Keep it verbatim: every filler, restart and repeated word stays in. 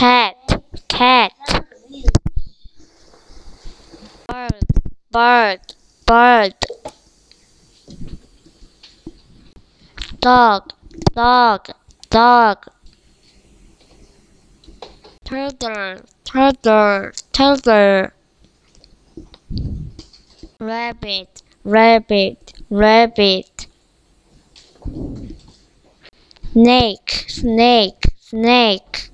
cat, cat, bird, bird, bird, dog, dog, dog, turtle, turtle, turtle, rabbit, rabbit, rabbit, snake, snake, snake,